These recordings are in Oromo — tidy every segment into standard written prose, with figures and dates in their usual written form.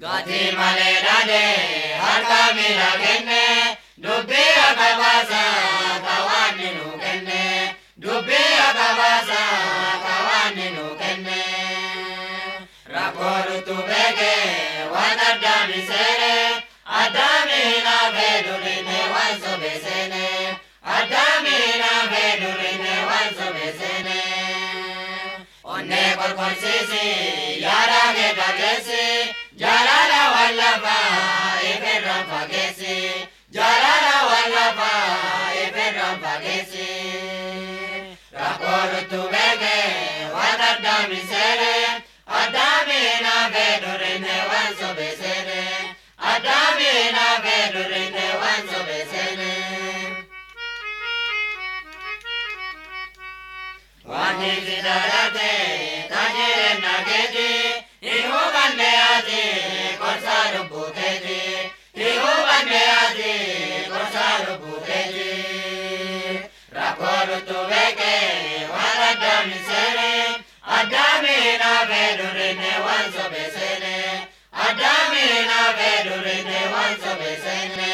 ati maledade harka mila kenne dubbi akabasa kawani nukenne dubbi akabasa kawani nukenne rakoru tubeke wanadami sere adami na vedurine wanso besene adami na vedurine wanso besene onne korkorsisi yara ke kagesi jalala wallafa eferran fagesi jalala wallafa eferran fagesi rakoru tubeke wanadami sere adami na vedurine wanso besene adami na vedurine wanso besene wani zidarate tajire nageti ihubande ati korsaru buteti ihubande ati korsaru buteti rakoru tubeke wanadami sere adami na vedurine wanso besene adami na vedurine wanso besene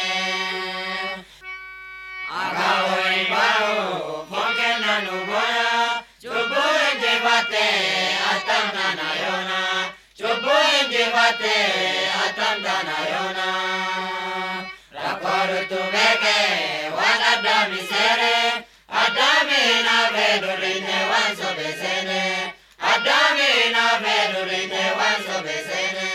agawoi bao fokena nuboya chubuye jebate atamna nayona chubuye jebate atamna nayona rakoru tubeke wanadami sere adami na vedurine wanso besene adami na vedurine wanso besene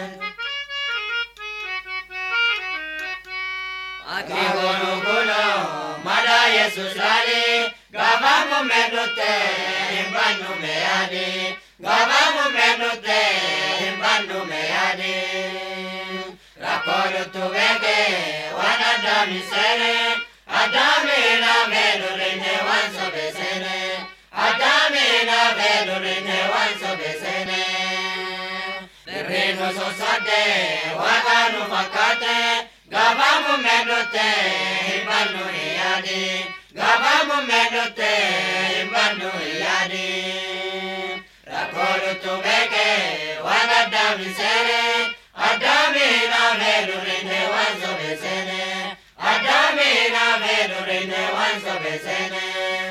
akigonu kuno mada yesus rali gabamu menute himbanu meyadi gabamu menute himbanu meyadi rakoru tubeke wanadami sere adami na vedurine wanso besene adami na vedurine wanso besene terreno sosate wakanu fakate gabamu menute himbanu iyadi gabamu menute himbanu iyadi rakoru tubeke wanadami sere adami na vedurine wanso besene adami na vedurine wanso besene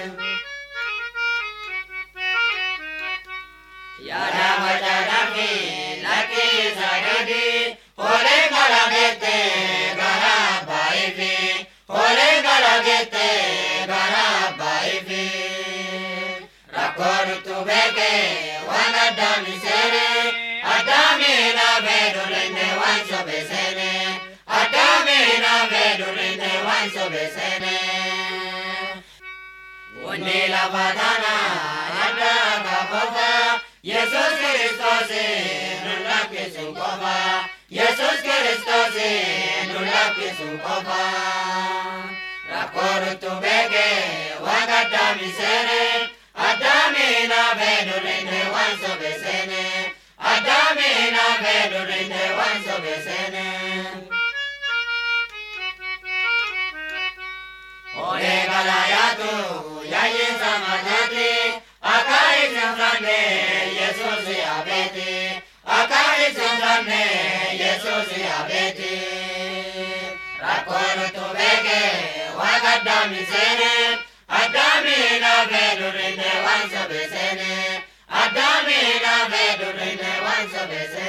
yada majadami laki sagadi ole galagete garaba ifi ole galagete garaba ifi rakoru tubeke wanadami sere adami na vedurine wanso besene adami na vedurine wanso besene unila vadana yada kabofa Jesus Christos nulaki sunkofa Jesus Christos nulaki sunkofa rakoru tubeke wanadami sere adami na vedurine wanso besene adami na vedurine wanso besene ole galayatu yayi samadati akai sembrane Jesus abeti akai sembrane Jesus abeti rakoru tubeke wanadami sere adami na vedurine wanso besene adami na vedurine wanso besene